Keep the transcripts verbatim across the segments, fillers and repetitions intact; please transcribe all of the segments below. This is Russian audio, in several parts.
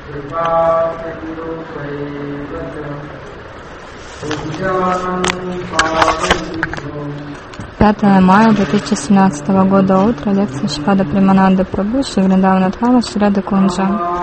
пятое мая две тысячи семнадцатого года, утро, лекция Шрипада Премананда Прабху, Шри Вриндавана Дхама, Шри Рада Кунджа.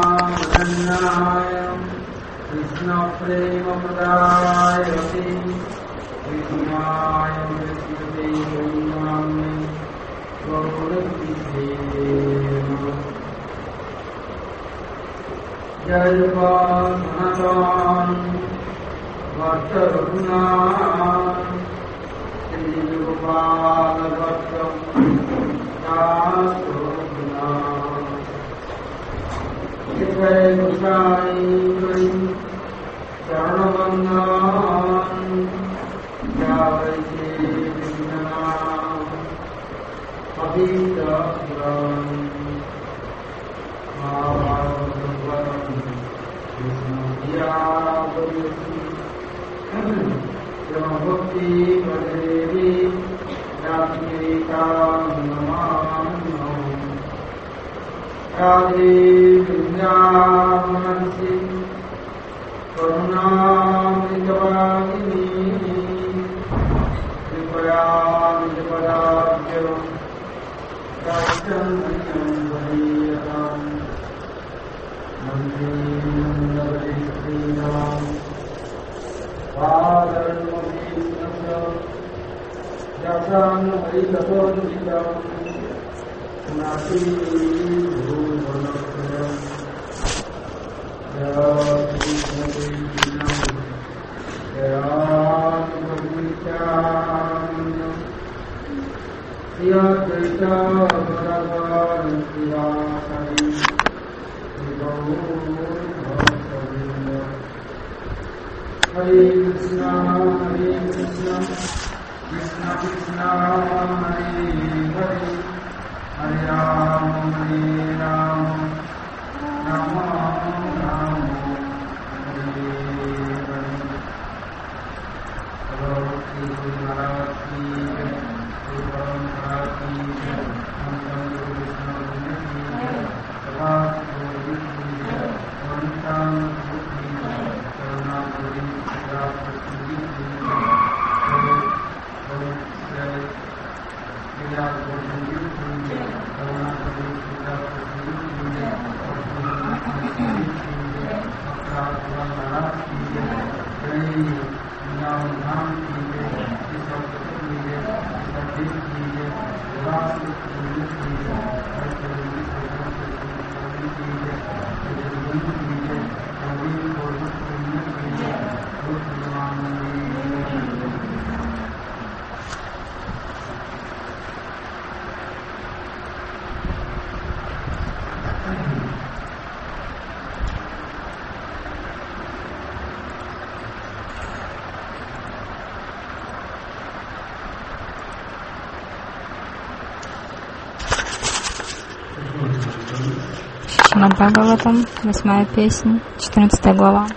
Шримад Бхагаватам, восьмая песня, четырнадцатая глава.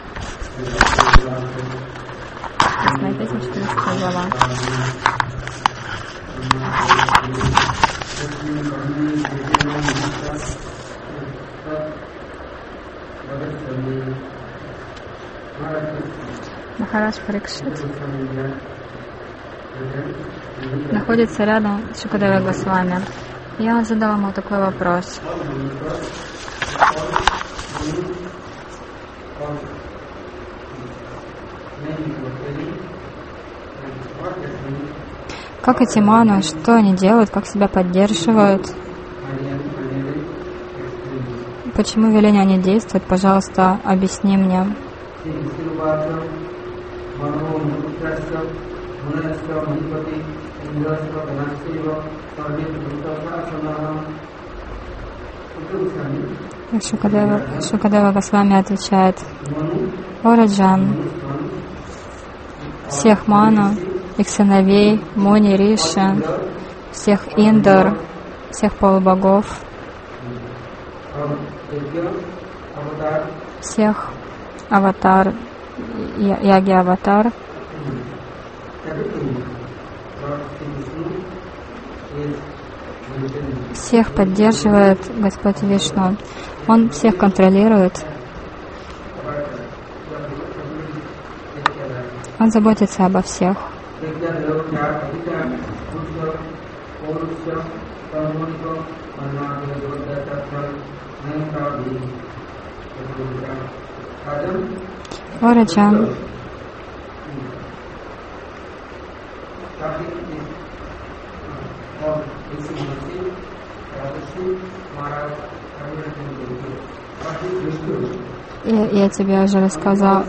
Восьмая песня, четырнадцатая глава. Махарадж Парикшит находится рядом с Шукадевой Госвами. Я задала ему такой вопрос. Как эти ману, что они делают, как себя поддерживают? Почему веления они действуют? Пожалуйста, объясни мне. Шукадева, Шукадева Госвами отвечает: «О Раджан, всех ману, их сыновей, Муни, Риши, всех Индр, всех полубогов, всех аватар, яги аватар, всех поддерживает Господь Вишну. Он всех контролирует, Он заботится обо всех. О Раджан, я, я тебе уже рассказал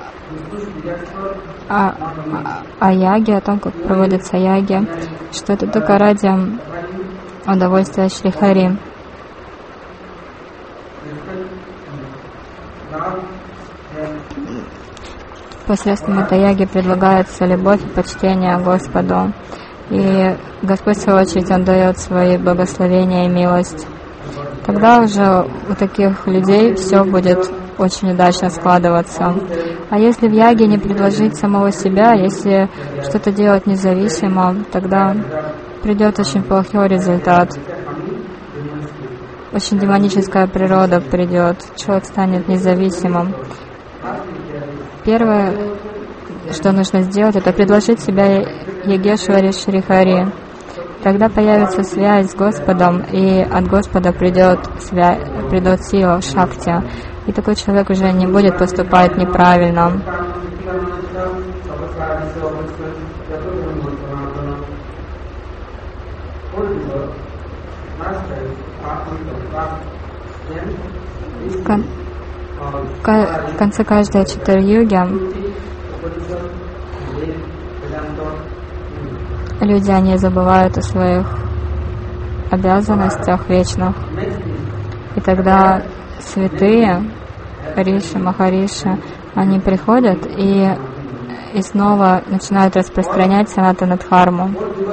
о, о, о яге, о том, как проводится яги, что это только ради удовольствия Шри Хари. Посредством этой яги предлагается любовь и почтение Господу. И Господь, в свою очередь, Он дает свои благословения и милость. Тогда уже у таких людей все будет очень удачно складываться. А если в яге не предложить самого себя, если что-то делать независимо, тогда придет очень плохой результат. Очень демоническая природа придет, человек станет независимым. Первое, что нужно сделать, это предложить себя Ягешваре Шри Хари. Тогда появится связь с Господом, и от Господа придет, свя... придет сила, шакти. И такой человек уже не будет поступать неправильно. В, кон... в конце каждой четыре-юги люди, они забывают о своих обязанностях вечных. И тогда святые, Риши, Махариши, они приходят и, и снова начинают распространять санатана-дхарму.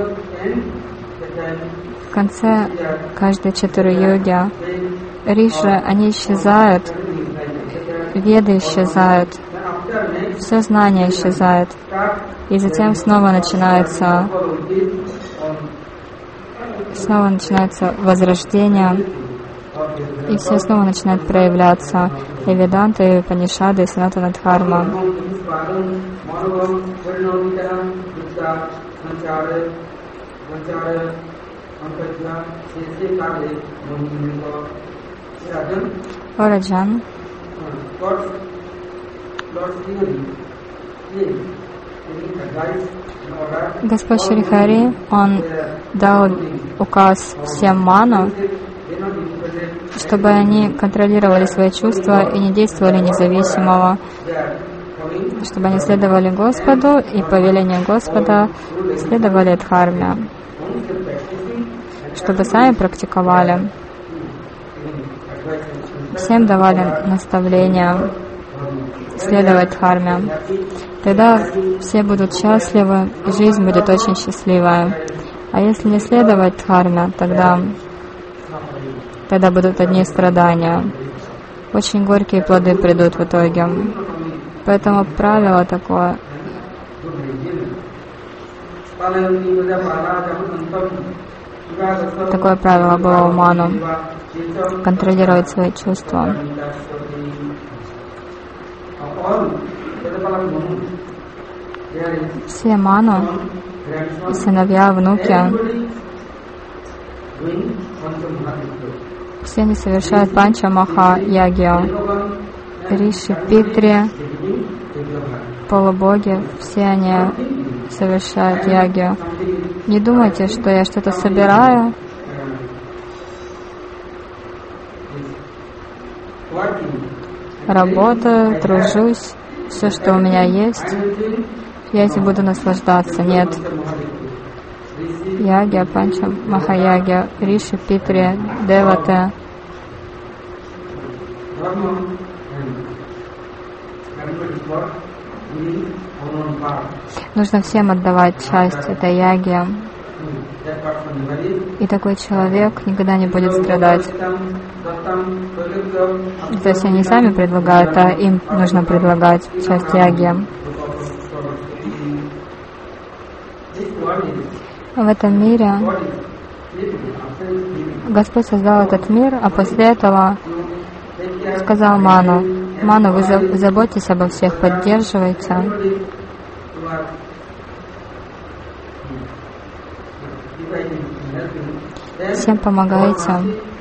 В конце каждой четыре-юги Риши, они исчезают, веды исчезают, все знание исчезает. И затем снова начинается, снова начинается возрождение, и все снова начинают проявляться. И Веданта, и Панишады, и Санатана-дхарма. О Раджан, Господь Шри Хари, Он дал указ всем ману, чтобы они контролировали свои чувства и не действовали независимого, чтобы они следовали Господу и по велению Господа следовали дхарме, чтобы сами практиковали, всем давали наставления следовать дхарме. Тогда все будут счастливы, и жизнь будет очень счастливая. А если не следовать дхарме, тогда, тогда будут одни страдания. Очень горькие плоды придут в итоге. Поэтому правило такое. Такое правило было у ману. Контролировать свои чувства. Все ману, сыновья, внуки, все они совершают панча маха ягью. Риши, питри, полубоги, все они совершают ягью. Не думайте, что я что-то собираю. Работаю, тружусь, все, что у меня есть, я этим буду наслаждаться. Нет. Ягья, панча, махаягья, риши, питри, деваты. Нужно всем отдавать часть этой яги. И такой человек никогда не будет страдать. То есть они сами предлагают, а им нужно предлагать часть яги. В этом мире Господь создал этот мир, а после этого сказал Ману: Ману, вы заботьтесь обо всех, поддерживайте. Всем помогайте.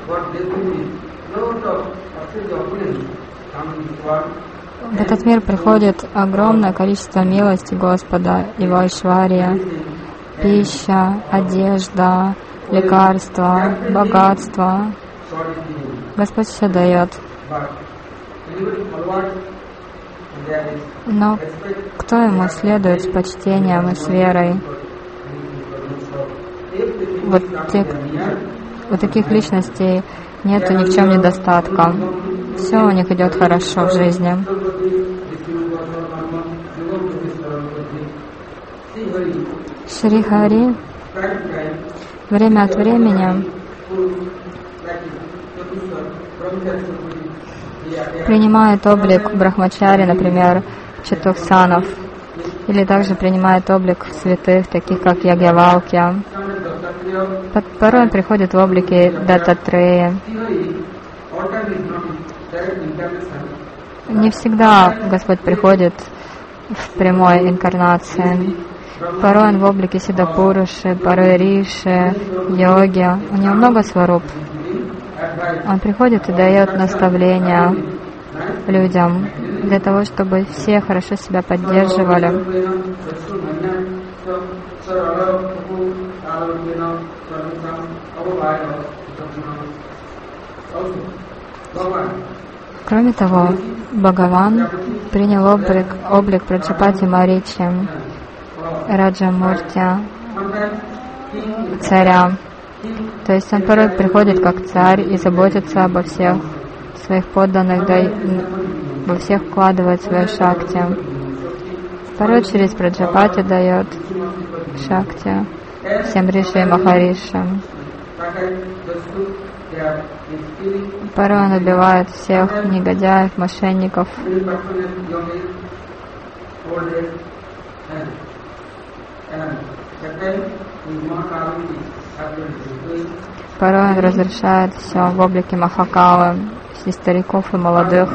В этот мир приходит огромное количество милости Господа, Его айшвария, пища, одежда, лекарства, богатство. Господь все дает. Но кто Ему следует с почтением и с верой? Вот, те, вот таких личностей нету ни в чем недостатка. Все у них идет хорошо в жизни. Шри Хари время от времени принимает облик брахмачари, например, Четухсанов, или также принимает облик святых, таких как Ягьявалкья. Порой он приходит в облике Даттатрея. Не всегда Господь приходит в прямой инкарнации. Порой он в облике Сиддхапуруши, порой Риши, йоги. У него много сваруп. Он приходит и дает наставления людям для того, чтобы все хорошо себя поддерживали. Кроме того, Бхагаван принял облик, облик Праджапати Маричи, Раджамурти, царя. То есть он порой приходит как царь и заботится обо всех своих подданных, да и во всех вкладывает свою шакти. Порой через Праджапати дает шакти всем риши и махариши. Порой он убивает всех негодяев, мошенников. Порой он разрушает все в облике Махакалы, и стариков, и молодых.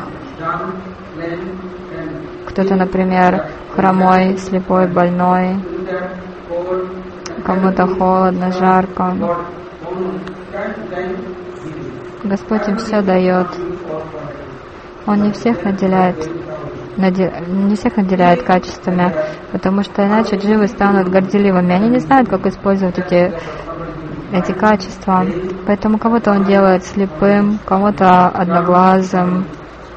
Кто-то, например, хромой, слепой, больной, кому-то холодно, жарко. Господь им все дает. Он не всех наделяет, наде, не всех наделяет качествами, потому что иначе дживы станут горделивыми. Они не знают, как использовать эти, эти качества. Поэтому кого-то он делает слепым, кого-то одноглазым.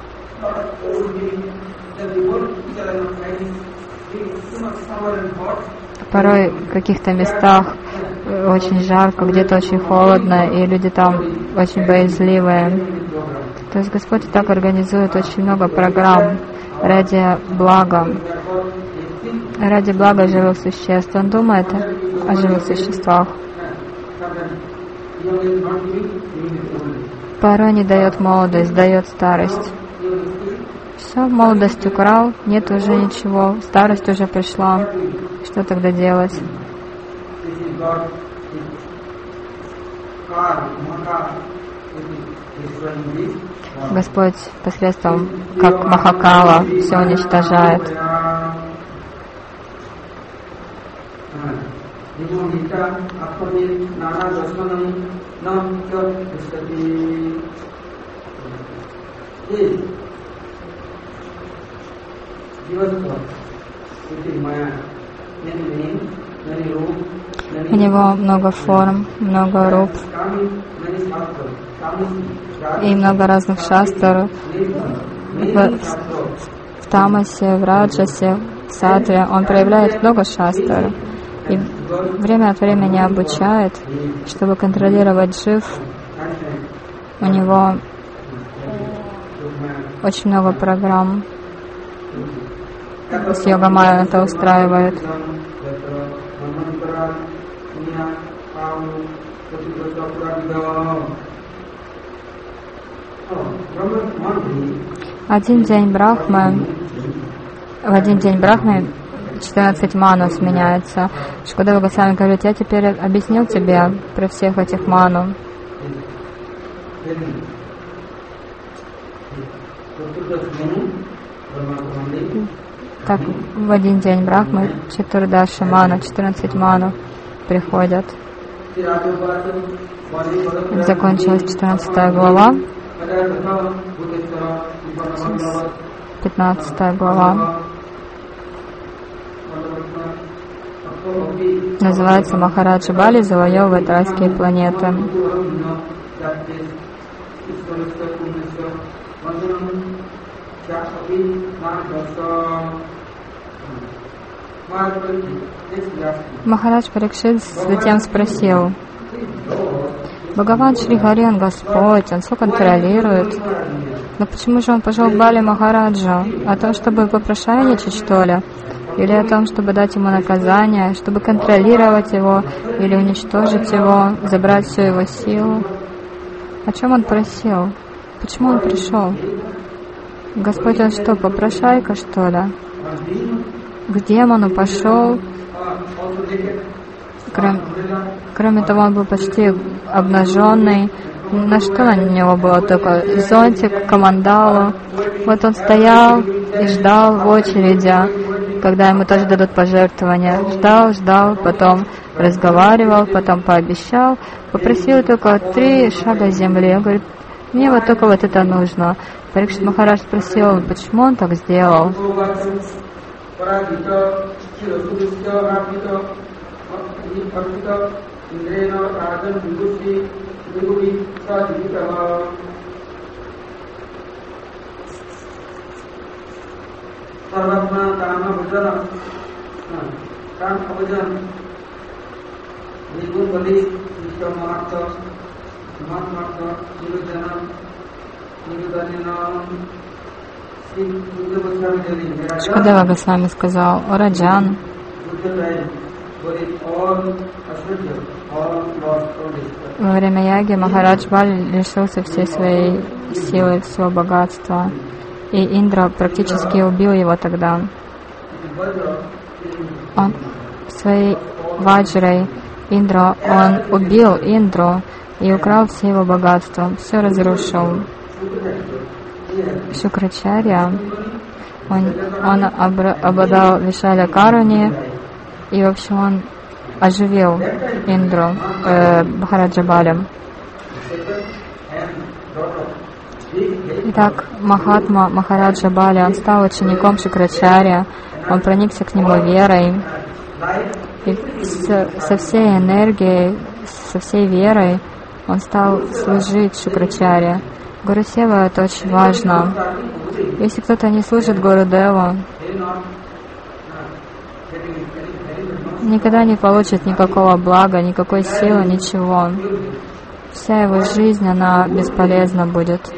Порой в каких-то местах очень жарко, где-то очень холодно, и люди там очень боязливые. То есть Господь так организует очень много программ ради блага, ради блага живых существ. Он думает о живых существах. Порой не дает молодость, дает старость. Все, молодость украл, нет уже ничего, старость уже пришла. Что тогда делать? Господь посредством, как Махакала, все уничтожает. У него много форм, много руп и много разных шастр в, в тамасе, в раджасе, в сатве. Он проявляет много шастр и время от времени обучает, чтобы контролировать джив. У него очень много программ. С Йогамайя это устраивает. Один день Брахмы, в один день Брахмы четырнадцать ману сменяется. Шукадева Госвами говорит, я теперь объяснил тебе про всех этих ману. Так в один день Брахмы Чатурдаши мана, четырнадцать манов приходят. Закончилась четырнадцатая глава. Пятнадцатая глава. Называется Махараджа Бали завоевывает райские планеты. Махарадж Парикшит затем спросил: Бхагаван Шри Хари, он Господь, он все контролирует. Но почему же он пошел к Бали Махараджу? О том, чтобы попрошайничать, что ли? Или о том, чтобы дать ему наказание, чтобы контролировать его, или уничтожить его, забрать всю его силу? О чем он просил? Почему он пришел? Господь, он что, попрошайка, что ли? К демону пошел. Кроме, кроме того, он был почти обнаженный. На что на него было только зонтик, камандалу. Вот он стоял и ждал в очереди, когда ему тоже дадут пожертвования. Ждал, ждал, потом разговаривал, потом пообещал. Попросил только три шага земли. Он говорит: мне вот только вот это нужно. Парикшит Махарадж спросил, почему он так сделал. Шукадева Госвами сказал: о Раджан, во время яги Махарадж Бали лишился всей своей силы, всего богатства, и Индра практически убил его тогда. Он своей ваджрой Индра, он убил Индру и украл все его богатства, все разрушил. Шукрачарья, он, он обладал Вишаля Каруни, и в общем он оживил Индру, э, Махараджа Бали. Итак, Махатма Махараджа Бали, он стал учеником Шукрачарья, он проникся к нему верой, и с, со всей энергией, со всей верой он стал служить Шукрачарье. Гурусева — это очень важно. Если кто-то не служит Гурудеву, никогда не получит никакого блага, никакой силы, ничего. Вся его жизнь, она бесполезна будет.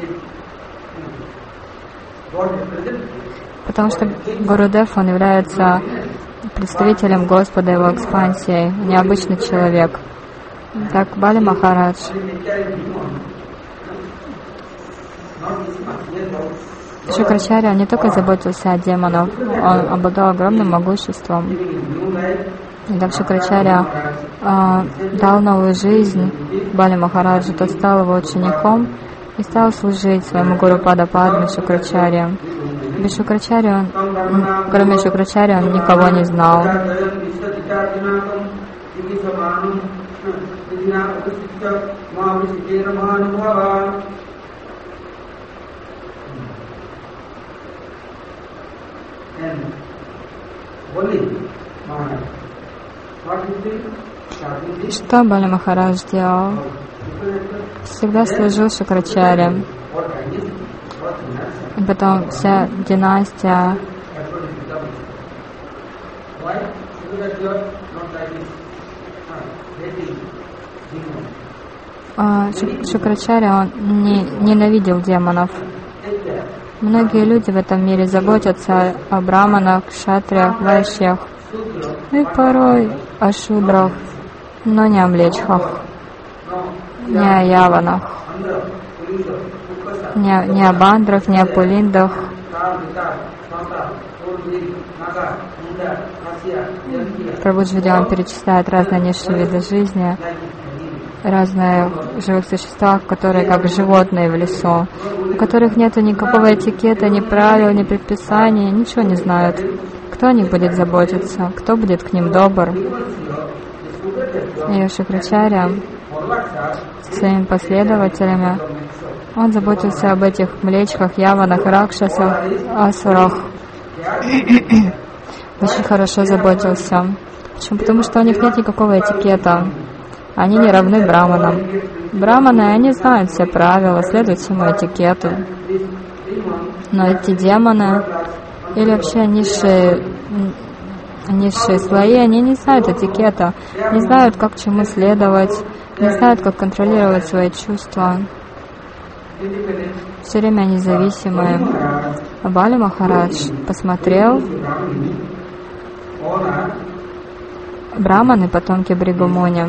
Потому что Гурудев, он является представителем Господа, его экспансией, необычный человек. Так, Бали Махарадж. Шукрачарья не только заботился о демонах, он обладал огромным могуществом. И так Шукрачарья э, дал новую жизнь Бали Махараджу, тот стал его учеником и стал служить своему гуру Падападме Шукрачарье. Без Шукрачарьи, он, кроме Шукрачарьи, он никого не знал. Что Бали Махарадж делал? Всегда служил Шукрачарье. И потом вся династия Шукрачарья, он не, ненавидел демонов. Многие люди в этом мире заботятся о браманах, кшатриях, вайшьях и порой о шудрах, но не о млечхах, не о яванах, не, о, не о бандрах, не о пулиндах. Прабхуджи он перечисляет разные низшие виды жизни. разные живых существа, которые как животные в лесу, у которых нет никакого этикета, ни правил, ни предписаний, ничего не знают. Кто о них будет заботиться? Кто будет к ним добр? И Шукрачарья со своими последователями, он заботился об этих млечках, яванах, ракшасах, асурах. Очень хорошо заботился. Почему? Потому что у них нет никакого этикета. Они не равны браманам. Браманы, они знают все правила, следуют всему этикету. Но эти демоны или вообще низшие, низшие слои, они не знают этикета, не знают, как чему следовать, не знают, как контролировать свои чувства. Все время независимые. Бали Махарадж посмотрел, браманы, потомки Бригумуни,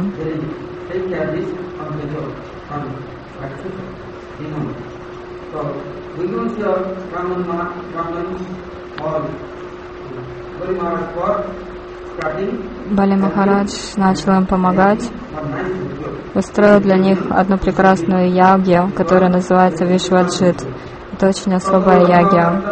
Бали Махарадж начал им помогать, устроил для них одну прекрасную ягью, которая называется Вишваджит. Это очень особая ягья.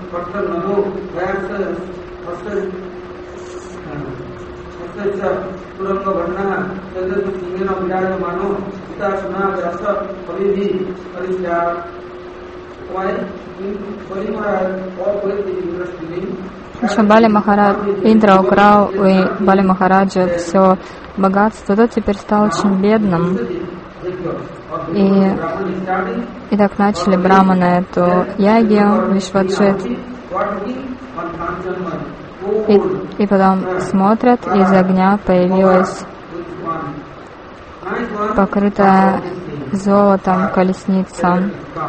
Бали Махарадж, Индра украл у Бали Махараджа все богатство, тот теперь стал очень бедным. И, и так начали браманы эту ягью, Вишваджит. И, и потом смотрят, из огня появилась покрытая золотом колесница.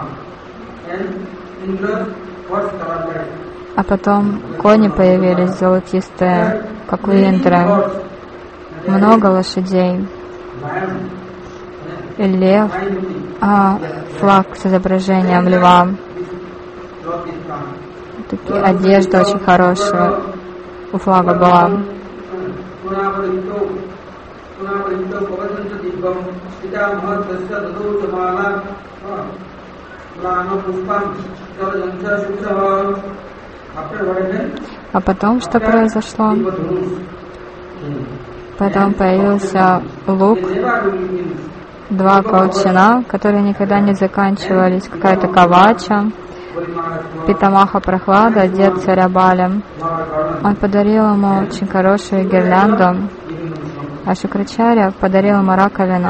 А потом кони появились золотистые, как у Индры. Много лошадей. И лев, а флаг с изображением льва. Такие, одежда очень хорошая у флага была. А потом что произошло? Потом появился лук, два колчана, которые никогда не заканчивались, какая-то кавача, Питамаха Прохлада, дед царя Бали. Он подарил ему очень хорошую гирлянду, а Шукрачарья подарил ему раковину.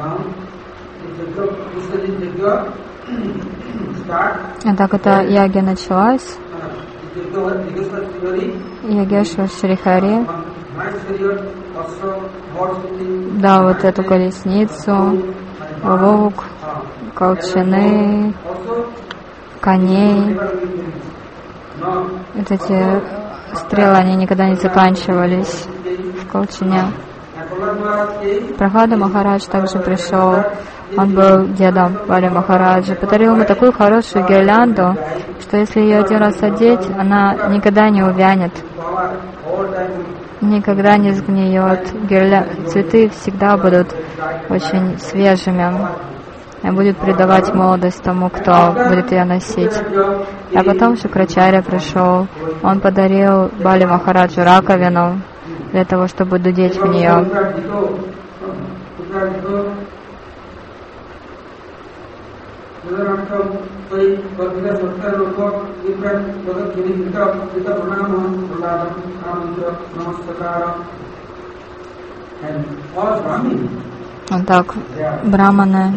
И так эта ягья началась. Ягешвар Шрихари дал вот эту колесницу, лук, колчаны, коней. Вот эти стрелы, они никогда не заканчивались в колчане. Прохлада Махарадж также пришел. Он был дедом Бали Махараджа. Подарил ему такую хорошую гирлянду, что если ее один раз одеть, она никогда не увянет, никогда не сгниет. Гирля... Цветы всегда будут очень свежими и будут придавать молодость тому, кто будет ее носить. А потом Шукрачарья пришел. Он подарил Бали Махараджу раковину для того, чтобы дудеть в нее. Вот так браманы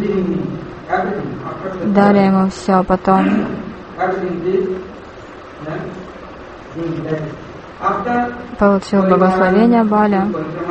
дали ему все, потом получил благословение Бали,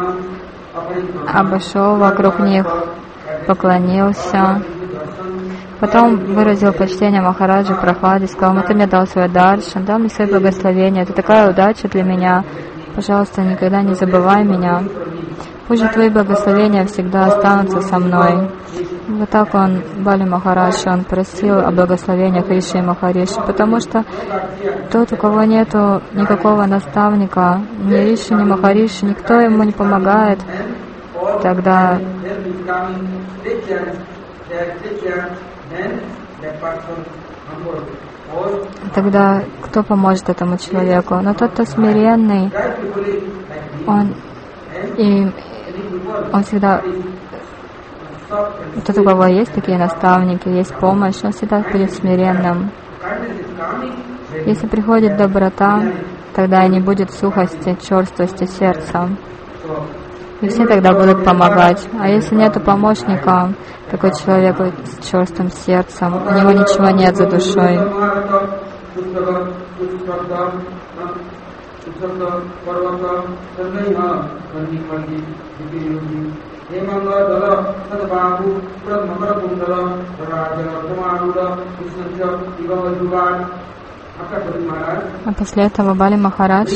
обошел вокруг них, поклонился. Потом выразил почтение Махараджу Прохладе, сказал: «Ну, ты мне дал свой даршан, дал мне свое благословение, это такая удача для меня, пожалуйста, никогда не забывай меня, пусть же твои благословения всегда останутся со мной». Вот так он, Бали Махарадж, он просил о благословениях Риши и Махариши, потому что тот, у кого нету никакого наставника, ни Риши, ни Махариши, никто ему не помогает, тогда Тогда кто поможет этому человеку? Но тот, кто смиренный, он, и, он всегда, тот, у кого есть такие наставники, есть помощь, он всегда будет смиренным. Если приходит доброта, тогда не будет сухости, черствости сердца. И все тогда будут помогать. А если нету помощника, такой человек с черствым сердцем, у него ничего нет за душой. А после этого Бали Махарадж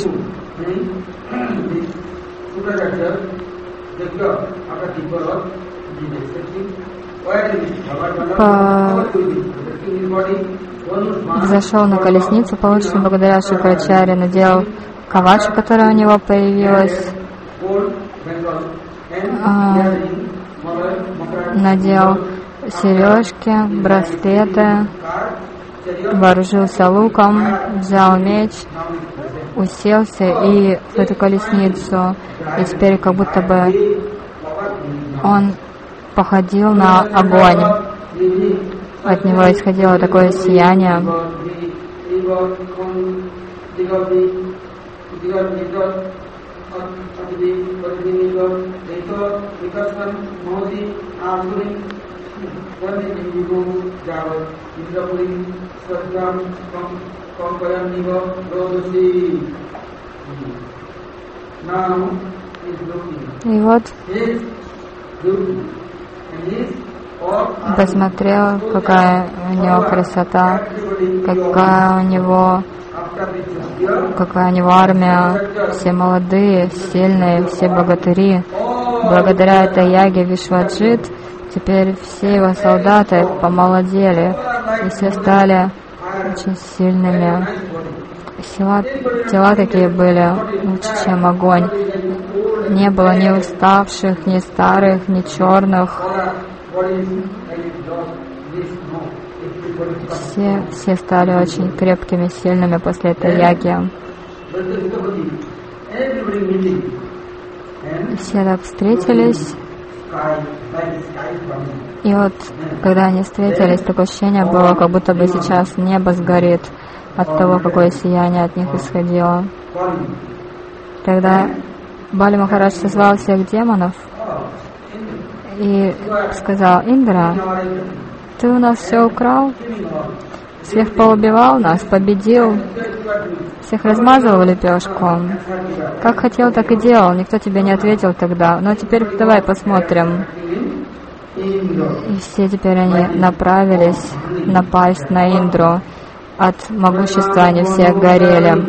по... взошел на колесницу, получше благодаря Шукрачаре, надел кавачу, которая у него появилась, а, надел сережки, браслеты, вооружился луком, взял меч, уселся и в эту колесницу, и теперь как будто бы он походил на огонь. От него исходило такое сияние. И вот посмотрел, какая у него красота, какая у него, какая у него армия, все молодые, сильные, все богатыри. Благодаря этой яге Вишваджит теперь все его солдаты помолодели, и все стали очень сильными. Тела, тела такие были лучше, чем огонь. Не было ни уставших, ни старых, ни черных. Все, все стали очень крепкими, сильными после этой яги. Все так встретились. И вот, когда они встретились, такое ощущение было, как будто бы сейчас небо сгорит от того, какое сияние от них исходило. Тогда Бали Махарадж созвал всех демонов и сказал: Индра, ты у нас все украл, всех поубивал нас, победил, всех размазал в лепешку. Как хотел, так и делал, никто тебе не ответил тогда. Но теперь давай посмотрим. И все теперь они направились напасть на Индру. От могущества они все горели.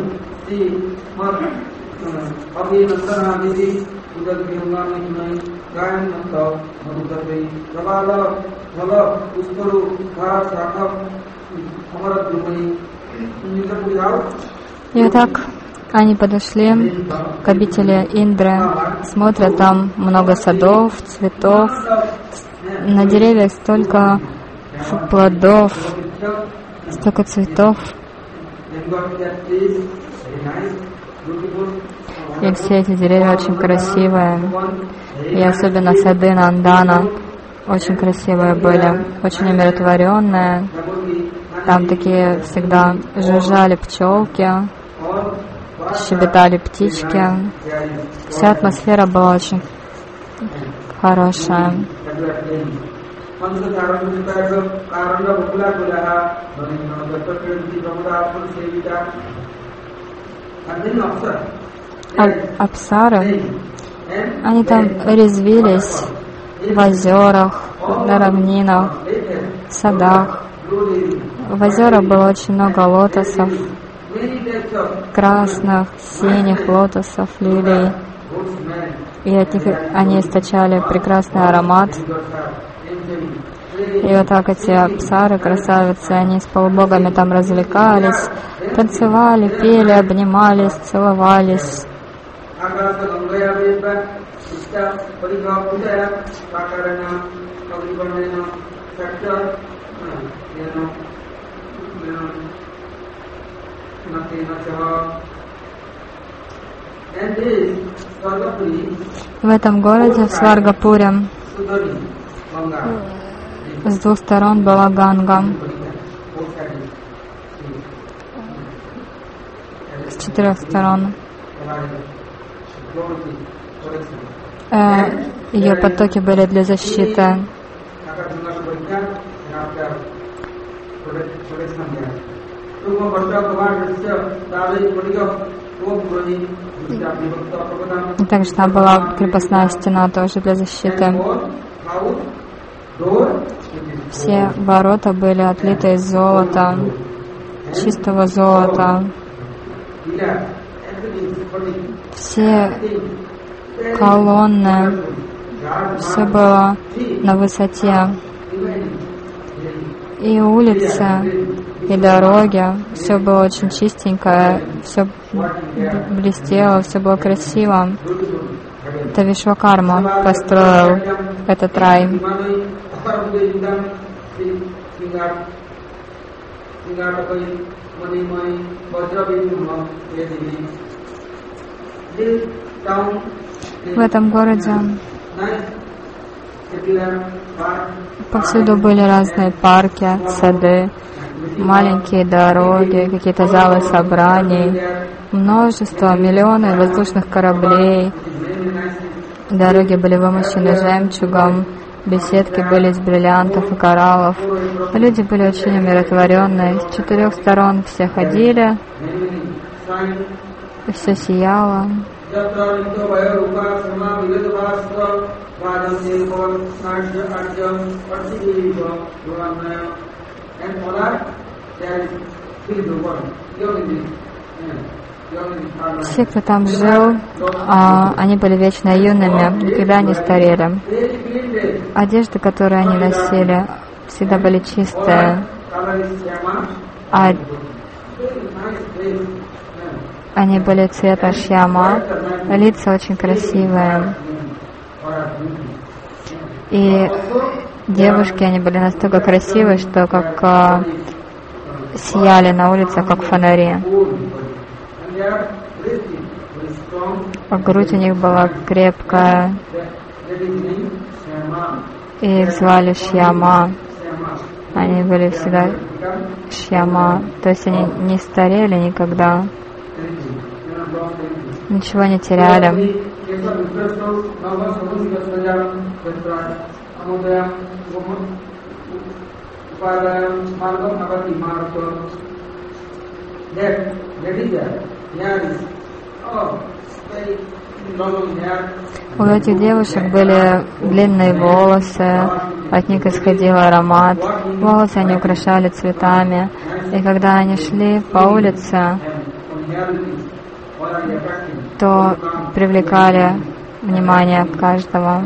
И вот так они подошли к обители Индры, смотрят, там много садов, цветов, на деревьях столько плодов, столько цветов. И все эти деревья очень красивые. И особенно сады Нандана очень красивые были, очень умиротворенные. Там такие всегда жужжали пчелки, щебетали птички. Вся атмосфера была очень хорошая. А апсары, они там резвились в озерах, на равнинах, в садах. В озерах было очень много лотосов, красных, синих лотосов, лилий. И от них они источали прекрасный аромат. И вот так эти апсары, красавицы, они с полубогами там развлекались, танцевали, пели, обнимались, целовались. В этом городе, в Сваргапуре, с двух сторон была Ганга, с четырех сторон. Э, ее потоки были для защиты. И также там была крепостная стена тоже для защиты. Все ворота были отлиты из золота, чистого золота. Все колонны, все было на высоте. И улицы, и дороги, все было очень чистенькое, все блестело, все было красиво. Это Вишвакарма построил этот рай. В этом городе повсюду были разные парки, сады, маленькие дороги, какие-то залы собраний, множество, миллионы воздушных кораблей. Дороги были вымощены жемчугом, беседки были из бриллиантов и кораллов. Люди были очень умиротворенные. С четырех сторон все ходили, и все сияло. Все, кто там жил, а, они были вечно юными, никогда не старели. Одежды, которые они носили, всегда были чистые, а они были цвета шьяма, лица очень красивые. И девушки, они были настолько красивые, что как а, сияли на улице, как фонари. А грудь у них была крепкая, и их звали Шьяма. Они были всегда Шьяма, то есть они не старели никогда, ничего не теряли. У этих девушек были длинные волосы, от них исходил аромат, волосы они украшали цветами, и когда они шли по улице, то привлекали внимание каждого.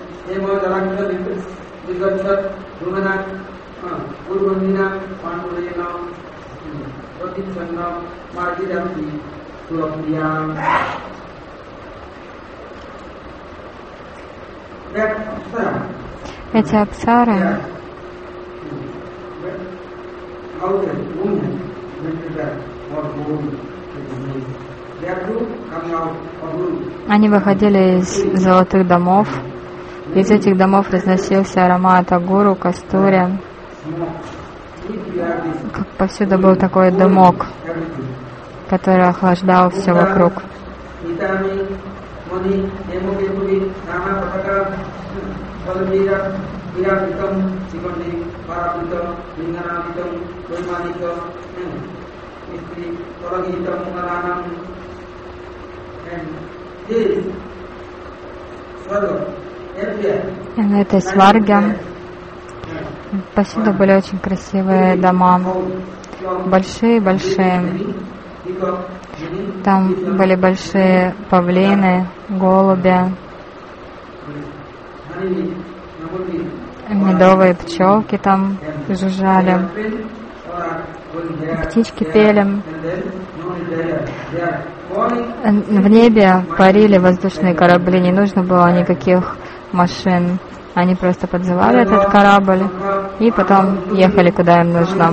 Эти апсары они выходили из золотых домов. Из этих домов разносился аромат агуру, кастури. Как повсюду был такой дымок, который охлаждал все вокруг. И на этой сварге повсюду были очень красивые дома, большие-большие. Там были большие павлины, голуби, медовые пчелки там жужжали. птички пели. В небе парили воздушные корабли, не нужно было никаких машин. Они просто подзывали этот корабль и потом ехали, куда им нужно.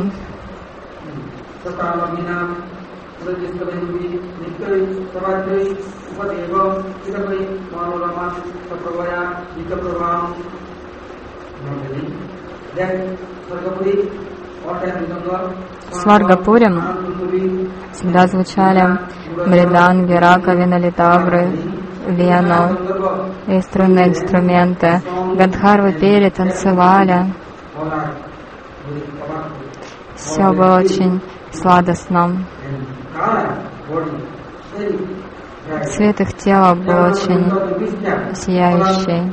В Сваргапуре всегда звучали мриданги, раковины, литавры, вену и струнные инструменты. Гандхарвы пели, танцевали. Все было очень сладостно. Цвет их тела был очень сияющий.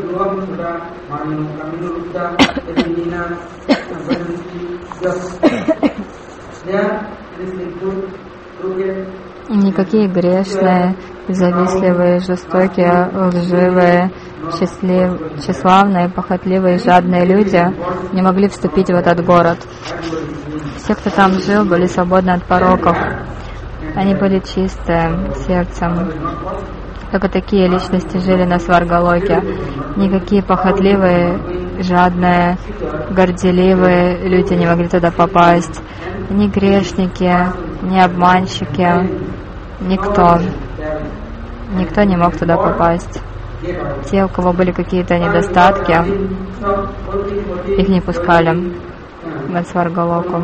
Никакие грешные, завистливые, жестокие, лживые, счастлив, тщеславные, похотливые, жадные люди не могли вступить в этот город. Все, кто там жил, были свободны от пороков. Они были чистые сердцем. Только такие личности жили на Сваргалоке. Никакие похотливые, жадные, горделивые люди не могли туда попасть. Ни грешники, ни обманщики, никто. Никто не мог туда попасть. Те, у кого были какие-то недостатки, их не пускали на Сваргалоку.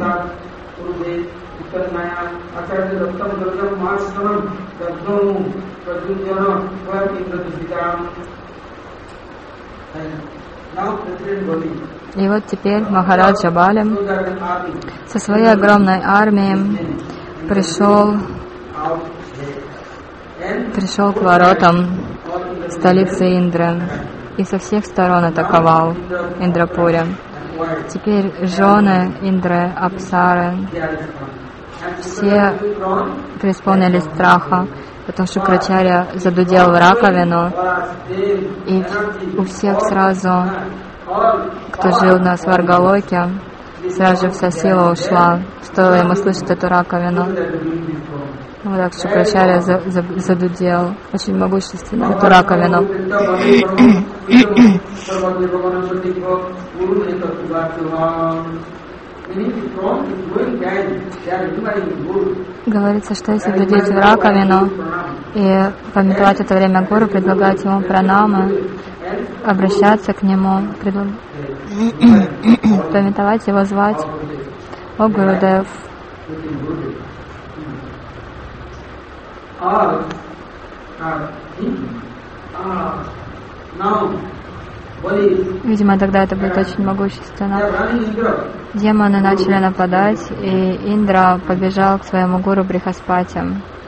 И вот теперь Махараджа Бали со своей огромной армией пришел, пришел к воротам столицы Индры и со всех сторон атаковал Индрапури. Теперь жены Индры, Апсары, все преисполнились страха, потому что Шукрачарья задудел в раковину, и у всех сразу, кто жил на Сваргалоке, сразу же вся сила ушла, стоило ему слышать эту раковину. Вот так Шукрачарья задудел очень могущественно эту раковину. Говорится, что если дудеть в раковину и пометовать это время гуру, предлагать ему пранамы, обращаться к нему, предлаг... пометовать его, звать: «О Гурудев». Видимо, тогда это будет очень могущественно. Демоны начали нападать, и Индра побежал к своему гуру Брихаспати.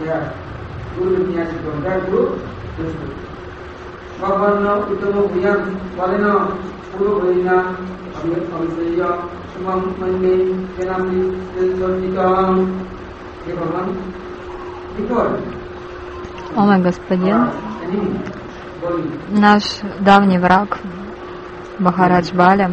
О мой господин, наш давний враг Махарадж Бали,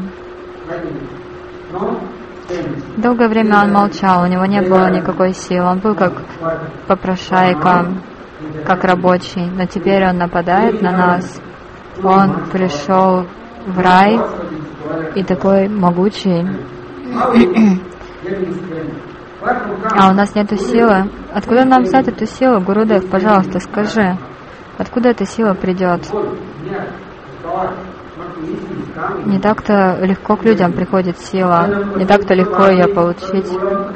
долгое время он молчал, у него не было никакой силы, он был как попрошайка, как рабочий, но теперь он нападает на нас, он пришел в рай и такой могучий, а у нас нету силы. Откуда нам взять эту силу, Гурудев, пожалуйста, скажи, откуда эта сила придет? Не так-то легко к людям приходит сила, не так-то легко ее получить.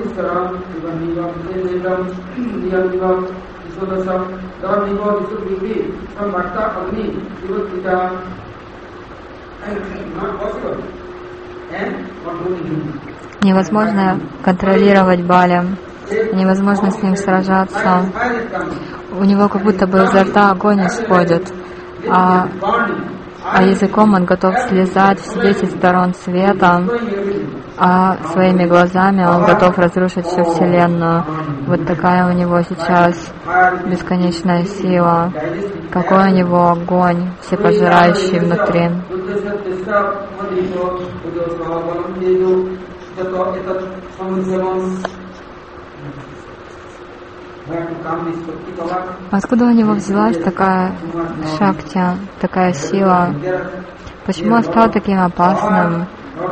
Невозможно контролировать Бали, невозможно с ним сражаться. У него как будто бы изо рта огонь исходит, а, а языком он готов слезать все десять сторон света, а своими глазами он готов разрушить всю Вселенную. Вот такая у него сейчас бесконечная сила, какой у него огонь, всепожирающий внутри. Откуда у него взялась такая шакти, такая сила? Почему он стал таким опасным?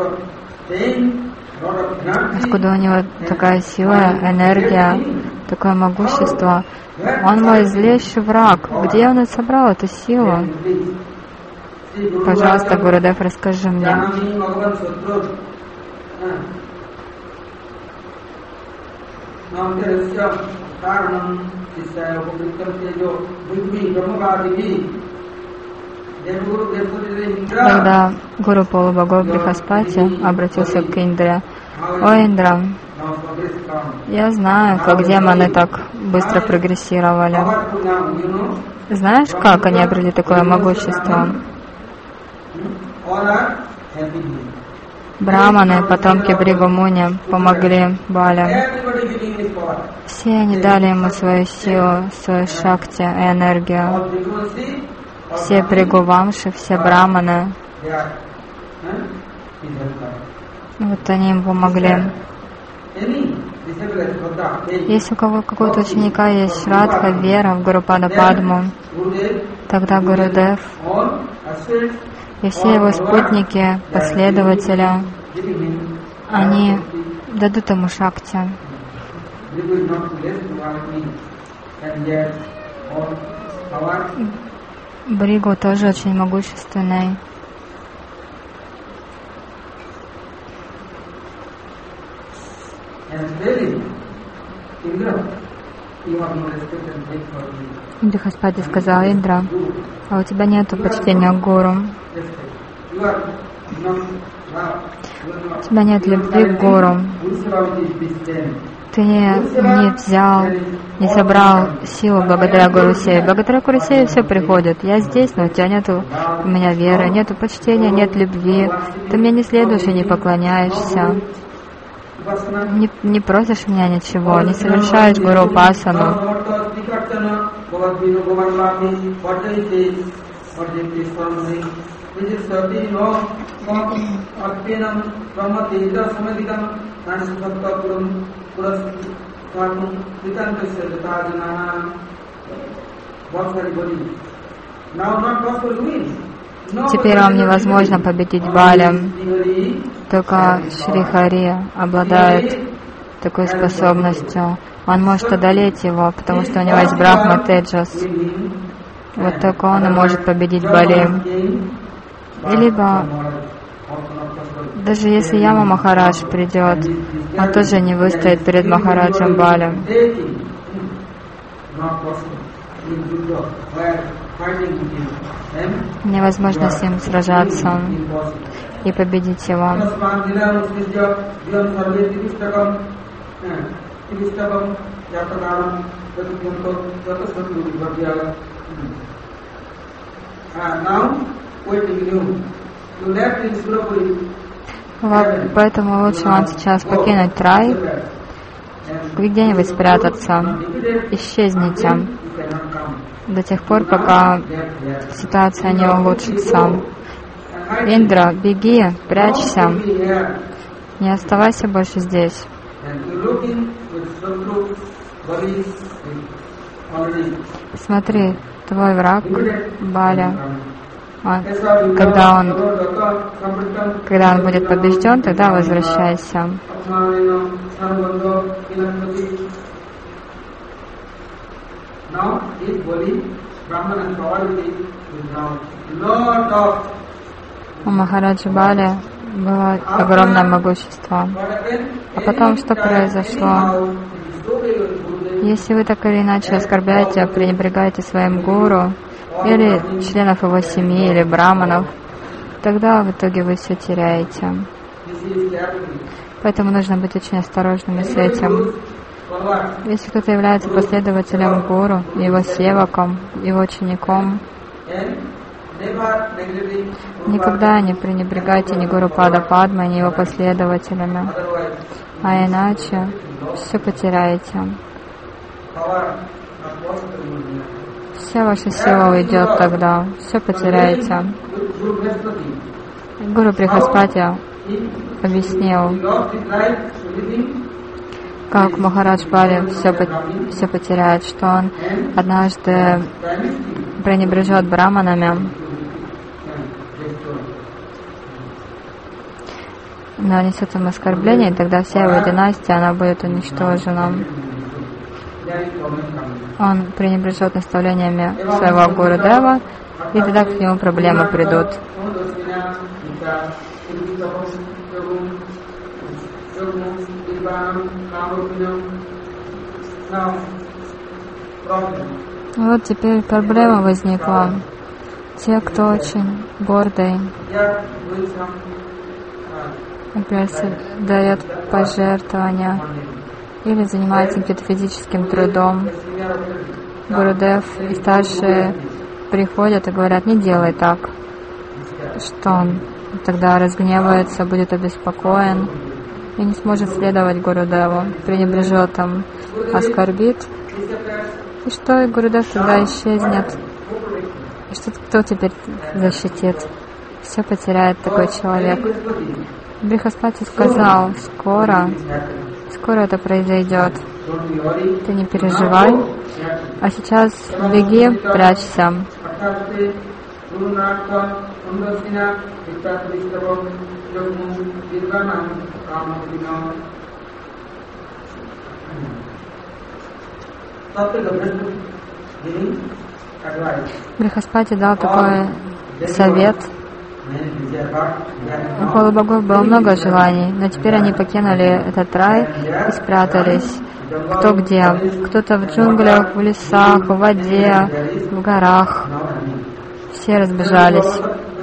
Откуда у него такая сила, энергия, такое могущество? Он мой злейший враг. Где он собрал эту силу? Пожалуйста, Гурудев, расскажи мне. Когда гуру полубогов Брихаспати обратился к Индре: «О, Индра, я знаю, как демоны так быстро прогрессировали. Знаешь, как они обрели такое могущество? Браманы, потомки Бригу Муни, помогли Бале. Все они дали ему свою силу, свою шакти и энергию. Все Бригувамши, все браманы. Вот они им помогли. Если у кого какого-то ученика есть Шрадха, вера в Гурупада Падму, тогда Гурудев и все его спутники, последователи, они дадут ему шакти. Бригу тоже очень могущественный. Брихаспати сказал: Индра, а у тебя нету почтения к гуру. У тебя нет любви к гуру. Ты не, не взял, не собрал силу благодаря Гуру Севе. Благодаря Гуру Севе все приходит. Я здесь, но у тебя нету у меня веры, нету почтения, нет любви. Ты мне не следуешь и не поклоняешься. Не, не просишь меня ничего, не совершаешь гуру пасану. Теперь вам невозможно победить Балем. Только Шри Хари обладает такой способностью. Он может одолеть его, потому что у него есть Брахма Теджас. Вот только он и может победить Бали. И либо, даже если Яма Махарадж придет, он тоже не выстоит перед Махараджем Балем. Невозможно с ним сражаться и победить его. Вот, поэтому лучше вам сейчас покинуть рай, где-нибудь спрятаться, исчезните до тех пор, пока ситуация не улучшится. Индра, беги, прячься, не оставайся больше здесь. Смотри, твой враг Баля, он, когда он, когда он будет побежден, тогда возвращайся. У Махараджа Бали было огромное могущество. А потом что произошло? Если вы так или иначе оскорбляете, пренебрегаете своим гуру, или членов его семьи, или браманов, тогда в итоге вы все теряете. Поэтому нужно быть очень осторожными с этим. Если кто-то является последователем гуру, его севаком, его учеником, никогда не пренебрегайте ни Гуру Пада Падма, ни его последователями, а иначе все потеряете. Вся ваша сила уйдет тогда, все потеряете. Гуру Брихаспати объяснил, как Махарадж Бали все, все потеряет, что он однажды пренебрежет браманами, нанесет им оскорбление, и тогда вся его династия, она будет уничтожена. Он пренебрежет наставлениями своего Гурудева, и тогда к нему проблемы придут. Вот теперь проблема возникла. Те, кто очень гордый, например, дает пожертвования или занимается каким-то физическим трудом, Гурудев и старшие приходят и говорят: не делай так, что он тогда разгневается, будет обеспокоен и не сможет следовать Гурудеву, пренебрежет им, оскорбит. И что, и Гурудев тогда исчезнет. И что кто теперь защитит? Все потеряет такой человек. Брихаспати сказал: скоро, скоро это произойдет. Ты не переживай. А сейчас беги, прячься. Брихаспати дал такой совет. У полубогов было много желаний, но теперь они покинули этот рай и спрятались. Кто где? Кто-то в джунглях, в лесах, в воде, в горах. Все разбежались.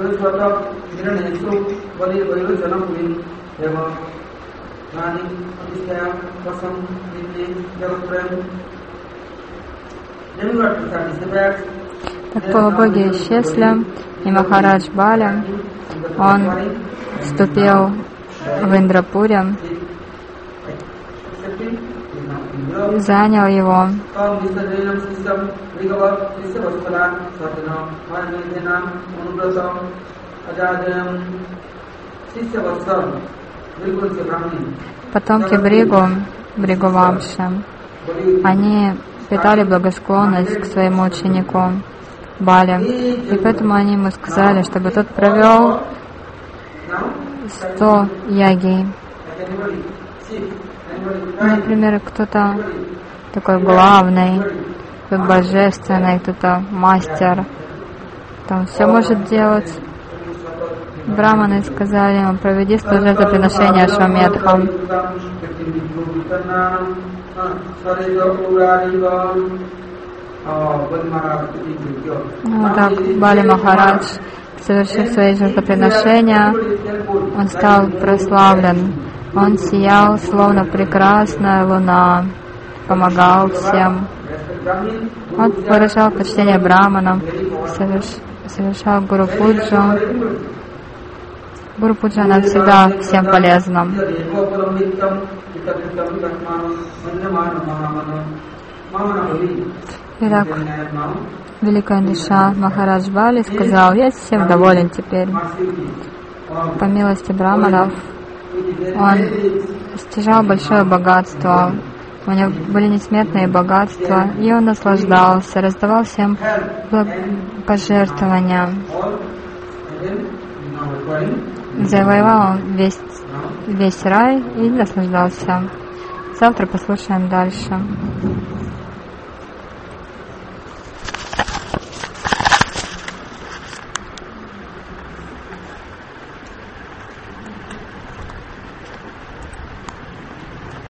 Так полубоги исчезли, и Махарадж Бали, он вступил в Индрапуре, занял его. Потомки Бригу, Бригувамши, они питали благосклонность к своему ученику Бали. И поэтому они ему сказали, чтобы тот провел сто ягий. Например, кто-то такой главный, кто-то божественный, кто-то мастер, там все может делать. Браманы сказали ему: проведи сто жертвоприношений Ашвамедхам. Вот так Бали Махарадж, совершив свои жертвоприношения, он стал прославлен. Он сиял, словно прекрасная луна, помогал всем. Он выражал почтение браманам, соверш... совершал гуру-пуджу. Гуру-пуджа, она всегда всем полезна. Итак, великая душа Махарадж Бали сказал: я всем доволен теперь. По милости браманов он стяжал большое богатство, у него были несметные богатства, и он наслаждался, раздавал всем пожертвования. Завоевал он весь, весь рай и наслаждался. Завтра послушаем дальше.